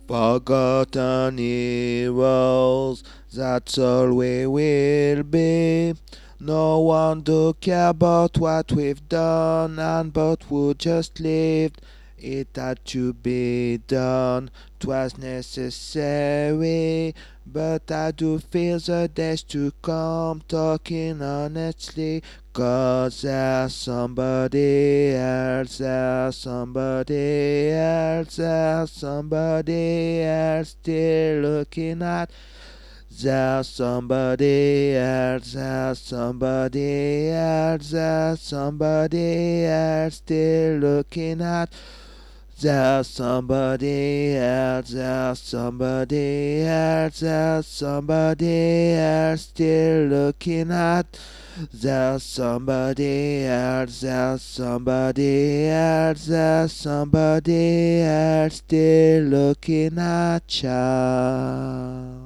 Forgotten heroes, that's all we will be. No one do care about what we've done and but who just lived. It had to be done, 'twas necessary. But I do feel the days to come, talking honestly. 'Cause there's somebody else, there's somebody else, there's somebody else still looking at. There's somebody else, there's somebody else, there's somebody else still looking at. There's somebody else, there's somebody else, there's somebody else still looking at. There's somebody else, there's somebody else, there's somebody else still looking at ya.